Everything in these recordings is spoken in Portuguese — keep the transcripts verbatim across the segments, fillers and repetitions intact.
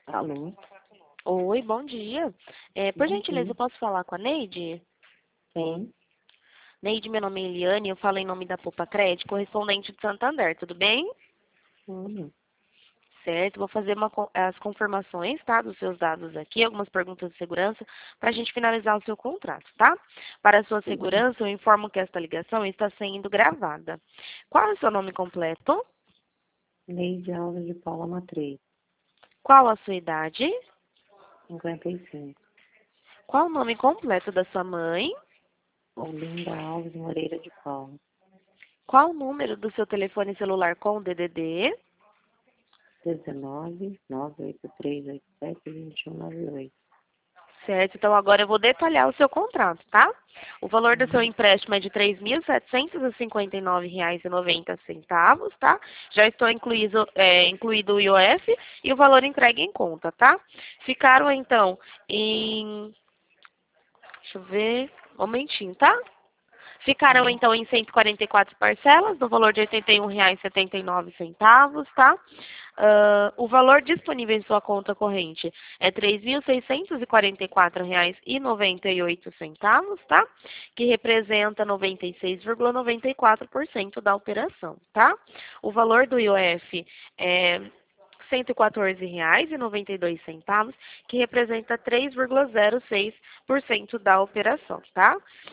Alô? Oi, bom dia. É, por Bom gentileza, dia. eu posso falar com a Neide? Sim. Neide, meu nome é Eliane, eu falo em nome da Poupa Crédito, correspondente de Santander, tudo bem? Tudo. Certo, vou fazer uma con- as confirmações, tá, dos seus dados aqui, algumas perguntas de segurança, para a gente finalizar o seu contrato, tá? Para a sua Tudo. segurança, eu informo que esta ligação está sendo gravada. Qual é o seu nome completo? Neide Alves de Paula Matriz, Qual a sua idade? cinquenta e cinco. Qual o nome completo da sua mãe? Olinda Alves Moreira de Paula, Qual o número do seu telefone celular com D D D? dezenove, nove oito três oito sete, dois um nove oito. Certo, então agora eu vou detalhar o seu contrato, tá? O valor do seu Uhum. empréstimo é de três mil setecentos e cinquenta e nove reais e noventa centavos, tá? Já estou incluído, é, incluído o I O F e o valor entregue em conta, tá? Ficaram então em... Deixa eu ver... Um momentinho, tá? Ficaram Uhum. então em cento e quarenta e quatro parcelas, no valor de oitenta e um reais e setenta e nove centavos, tá? Ah, o valor disponível em sua conta corrente é três mil seiscentos e quarenta e quatro reais e noventa e oito centavos, tá? Que representa noventa e seis vírgula noventa e quatro por cento da operação, tá? O valor do I O F é cento e quatorze reais e noventa e dois centavos, que representa três vírgula zero seis por cento da operação, tá?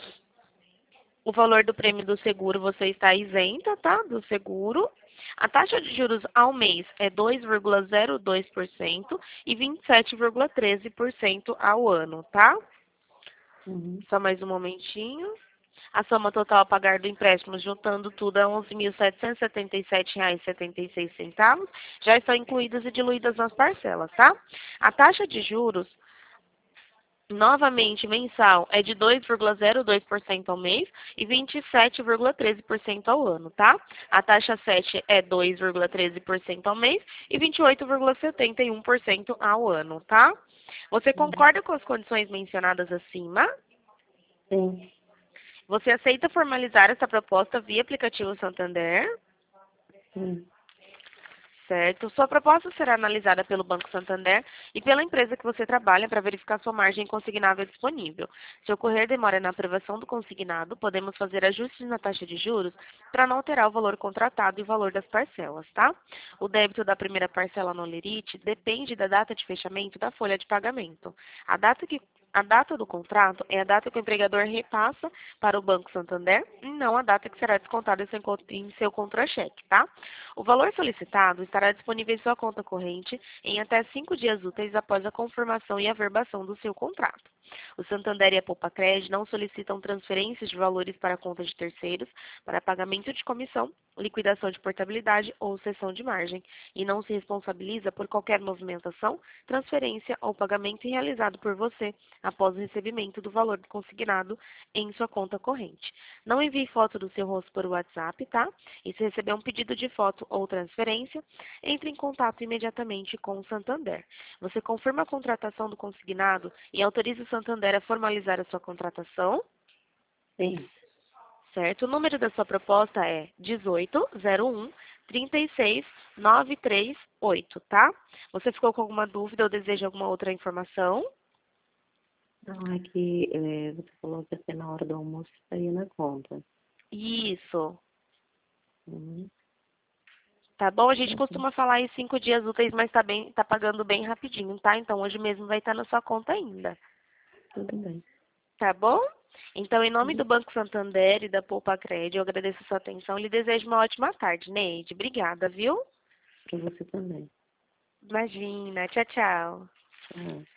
O valor do prêmio do seguro você está isenta, tá? Do seguro. A taxa de juros ao mês é dois vírgula zero dois por cento e vinte e sete vírgula treze por cento ao ano, tá? Uhum. Só mais um momentinho. A soma total a pagar do empréstimo, juntando tudo, é onze mil setecentos e setenta e sete reais e setenta e seis centavos. Já estão incluídas e diluídas nas parcelas, tá? A taxa de juros novamente, mensal é de dois vírgula zero dois por cento ao mês e vinte e sete vírgula treze por cento ao ano, tá? A taxa sete é dois vírgula treze por cento ao mês e vinte e oito vírgula setenta e um por cento ao ano, tá? Você Uhum. concorda com as condições mencionadas acima? Sim. Você aceita formalizar essa proposta via aplicativo Santander? Sim. Certo. Sua proposta será analisada pelo Banco Santander e pela empresa que você trabalha para verificar sua margem consignável disponível. Se ocorrer demora na aprovação do consignado, podemos fazer ajustes na taxa de juros para não alterar o valor contratado e o valor das parcelas, tá? O débito da primeira parcela no Lerite depende da data de fechamento da folha de pagamento. A data que a data do contrato é a data que o empregador repassa para o Banco Santander e não a data que será descontada em seu con- em seu contra-cheque, tá? O valor solicitado estará disponível em sua conta corrente em até cinco dias úteis após a confirmação e averbação do seu contrato. O Santander e a Poupa Crédito não solicitam transferências de valores para contas de terceiros para pagamento de comissão, liquidação de portabilidade ou cessão de margem e não se responsabiliza por qualquer movimentação, transferência ou pagamento realizado por você após o recebimento do valor consignado em sua conta corrente. Não envie foto do seu rosto por WhatsApp, tá? E se receber um pedido de foto ou transferência, entre em contato imediatamente com o Santander. Você confirma a contratação do consignado e autoriza o Santander a formalizar a sua contratação, Sim. certo? O número da sua proposta é dezoito zero um trinta e seis nove três oito, tá? Você ficou com alguma dúvida ou deseja alguma outra informação? Não, é que é, você falou que até na hora do almoço estaria na conta. Isso. Uhum. Tá bom? A gente Tá bom. costuma falar em cinco dias úteis, mas tá bem, tá pagando bem rapidinho, tá? Então hoje mesmo vai estar na sua conta ainda. Tudo bem. Tá bom? Então, em nome Uhum. do Banco Santander e da Poupa Crédito, eu agradeço a sua atenção e lhe desejo uma ótima tarde, Neide. Obrigada, viu? Para você também. Imagina. Tchau, tchau. Tchau.